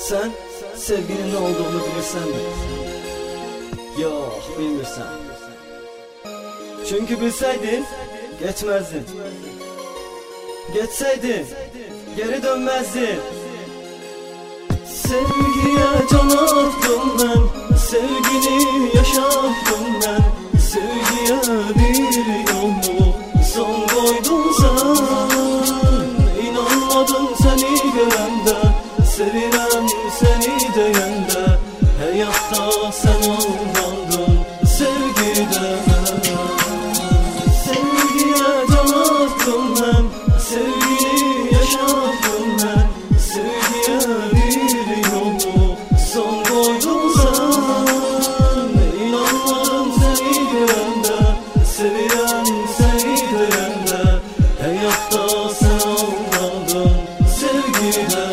Sen sevginin ne olduğunu bilirsen mi? Yok, bilmirsen. Çünkü bilseydin geçmezdin. Geçseydin geri dönmezdin. Sevgiye can attım ben, sevgini yaşattım ben. Sevgiye bir yolu son koydun sen. İnanmadım seni görende, sevirem seni deyende. Hayatta sen olmadın sevgide. Sevgiye can attım ben, sevgini yaşattım ben. Sevgiye bir yolu son koydun sen. İnanmadım seni görende, sevirem seni deyende. Hayatta sen olmadın sevgide.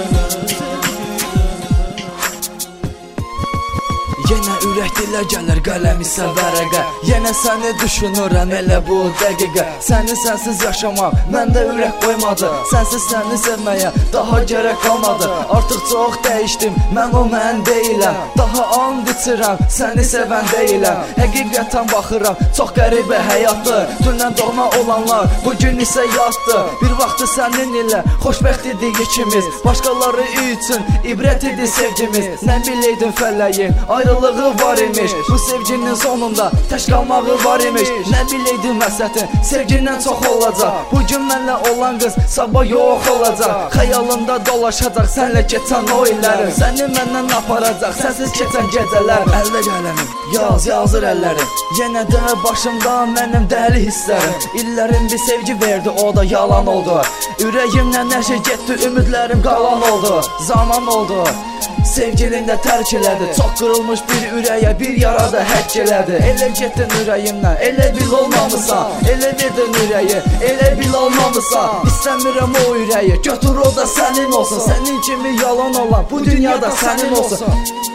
Yenə ürək dilə gəlir qələm isə vərəqə. Yenə səni düşünürəm elə bu dəqiqə. Səni sənsiz yaşamaq məndə ürək qoymadı. Sənsiz səni sevməyə daha gərək qalmadı. Artıq çox dəyişdim, mən o mən deyiləm. Daha and içirəm, səni sevən deyiləm. Həqiqətən baxıram, çox qəribə həyatdır. Dünən doğma olanlar bugün isə yatdı. Bir vaxtı sənin ilə xoşbəxt idik ikimiz. Başqaları üçün ibrət idi sevgimiz. Nə biləydin fəlləyin ayrılığı var imiş. Bu sevginin sonunda tək qalmağı var imiş. Nə biləydin məsətin sevgindən çox olacaq. Bugün mənlə olan qız sabah yox olacaq. Xəyalımda dolaşacaq sənlə keçən o illərim. Səni məndən aparacaq sənsiz keçən gecələr. Əldə qələmim yazır əllərim. Yenə də başımda mənim dəli hisslərim. İllərim bir sevgi verdi, o da yalan oldu. Ürəyimlə nəşə getdi, ümidlərim qalan oldu. Zaman oldu, sevgilin də tərk elədi. Çox qırılmış bir ürəyə bir yarada həkk elədi. Elə getdin ürəyimdən, elə bil olmamısan. Elə verdin ürəyi, elə bil olmamısan. İstəmirəm o ürəyi, götür o da sənin olsun. Sənin kimi yalan olan bu dünyada sənin olsun.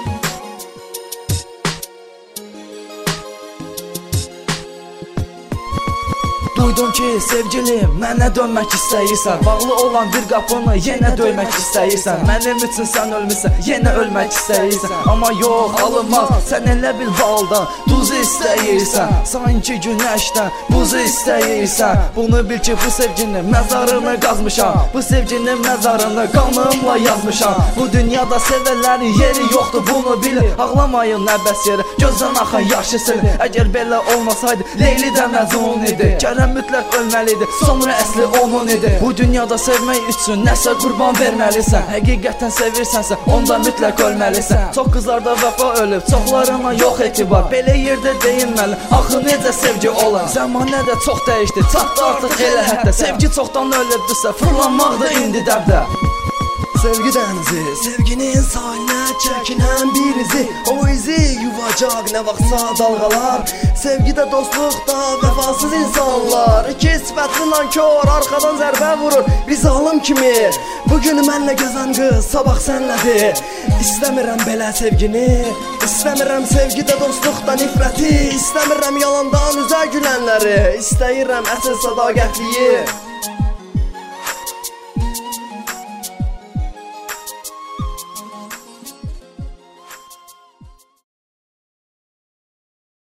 Duydum ki sevgilim mənə dönmək istəyirsən. Bağlı olan bir qapını yenə döymək istəyirsən. Mənim üçün sən ölmüsən, yenə ölmək istəyirsən. Amma yox, alınmaz, sən elə bil baldan duzu istəyirsən. Sanki günəşdən buzu istəyirsən. Bunu bil ki bu sevginin məzarını qazmışam. Bu sevginin məzarını qanımla yazmışam. Bu dünyada sevənlərin yeri yoxdur, bunu bil. Ağlamayın nəbəs yeri, gözdən axan yaşı silir. Əgər belə olmasaydı Leyli də Məcnun idi. Mütləq ölməlidir, sonra əsli onun idi. Bu dünyada sevmək üçün nəsə qurban verməlisən. Həqiqətən sevirsənsə onda mütləq ölməlisən. Çox qızlarda vəfa ölüb, çoxlarına yox etibar. Belə yerdə deyinməli, axı necə sevgi olar. Zəmanə də çox dəyişdi, çatdı artıq elə həddə. Sevgi çoxdan ölübdürsə fırlanmaqdır indi dəbdə. Sevgi dənizi, sevginin sahilinə çəkinən bir izi. O izi yuvacaq nə vaxtsa dalğalar. Sevgidə, dostluqda vəfasız insanlar. İki sifətli nankor arxadan zərbə vurur bir zalım kimi. Bugün mənlə gəzən qız sabah sənlədir. İstəmirəm belə sevgini, İstəmirəm sevgidə, dostluqda nifrəti. İstəmirəm yalandan üzə gülənləri, İstəyirəm əsl sədaqətliyi.